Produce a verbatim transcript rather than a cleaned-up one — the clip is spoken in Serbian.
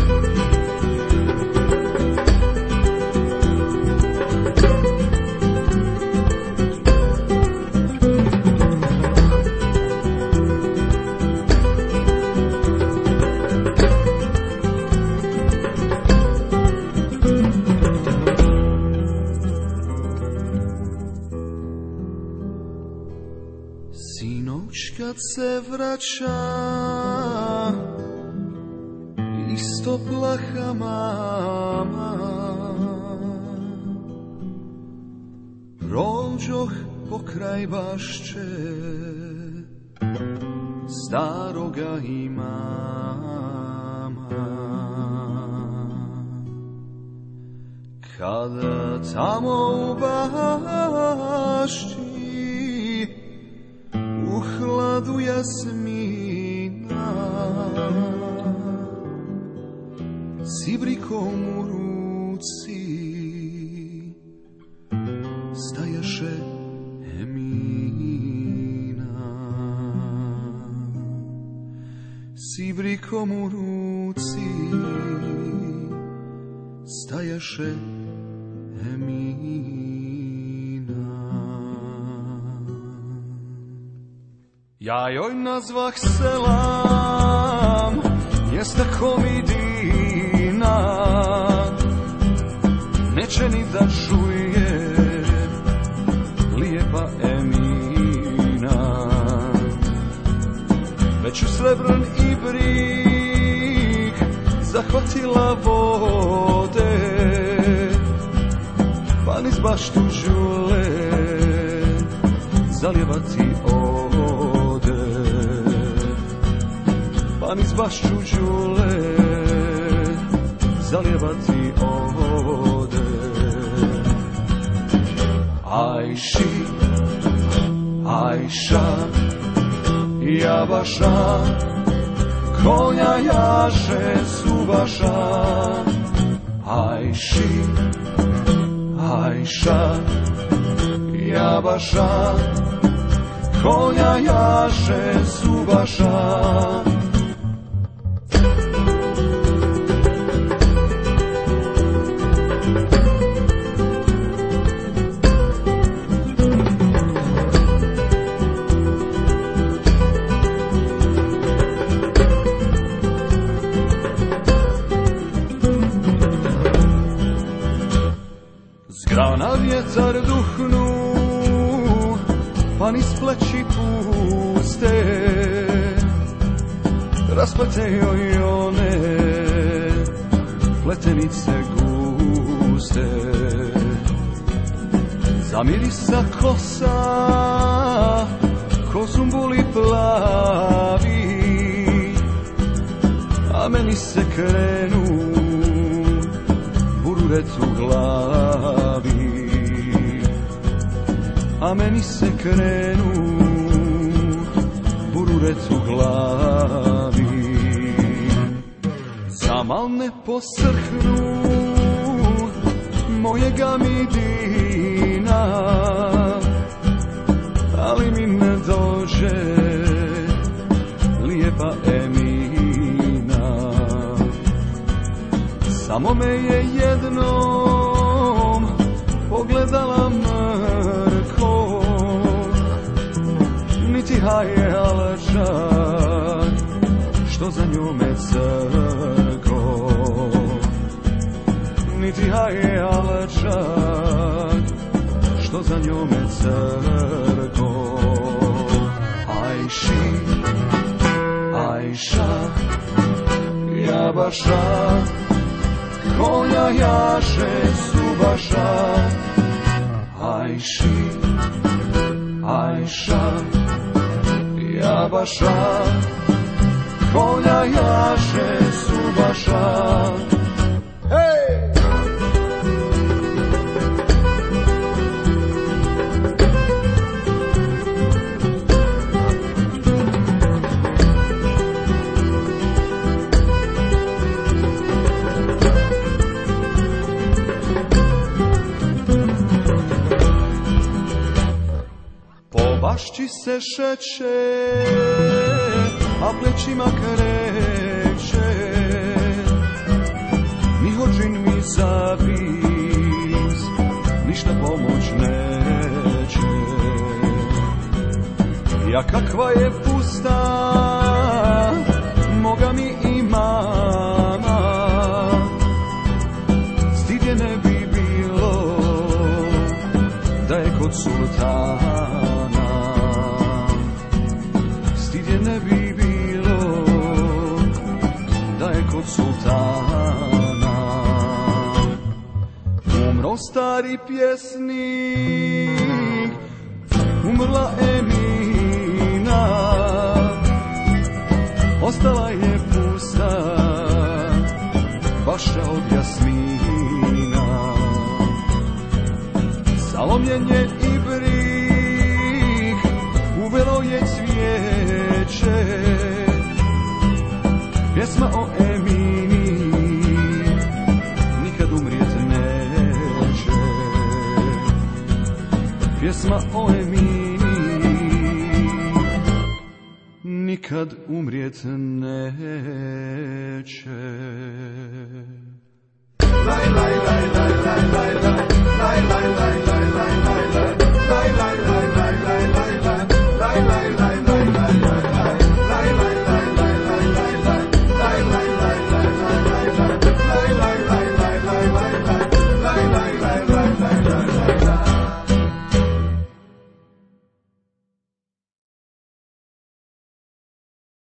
Kad se vraća isto plaha mama, prođoh pokraj bašće staroga imama. Kada tamo u bašći u hladu jasmina sibrikom u ruci stajaše Emina. Sibrikom u ruci stajaše Emina. Ja joj nazvah selam, jeste komidina, neće ni da čuje lijepa Emina. Već u srebrn i brig zahvatila vode, pa niz baštu žule zalijevati ode, pa niz bašću žule zalijevati ode. Ajši, Ajša, jabaša, konja jaše subaša. Ajši, Ajša, jabaša, konja jaše subaša. Zgrana vjetar duhnu, pa niz pleći puste rasplete joj one pletenice guste. Zamirisa kosa ko zumbuli plavi, a meni se krenu bururet u glavi. A meni se krenu bururet u glavi. Zamal ne posrhnu mojega midina, ali mi ne dođe lijepa Emina. Samo me je jednom pogledala mrko, niti haje alčak što za njome crko, niti haje alčak što za njome crko. Ajši, Ajša, jabaša, konja jaše subaša. Ajši, Ajša, jabaša, konja jaše subaša. Hej! Bašći se šeće, a plećima kreće, kakva je pusta moga mi imama. Stid je ne bi bilo da je kod sultana, stid je ne bi bilo da je kod sultana. Umro stari pjesnik, umrla Emina, ostala je pusta vaša od jasmina. Salomljen je i brih, uvelo je cvijeće, pjesma o Emini nikad umrijet neće. Pjesma o Emini nikad umrijet neće. Laj, laj, laj, laj, laj, laj, laj, laj, laj, laj.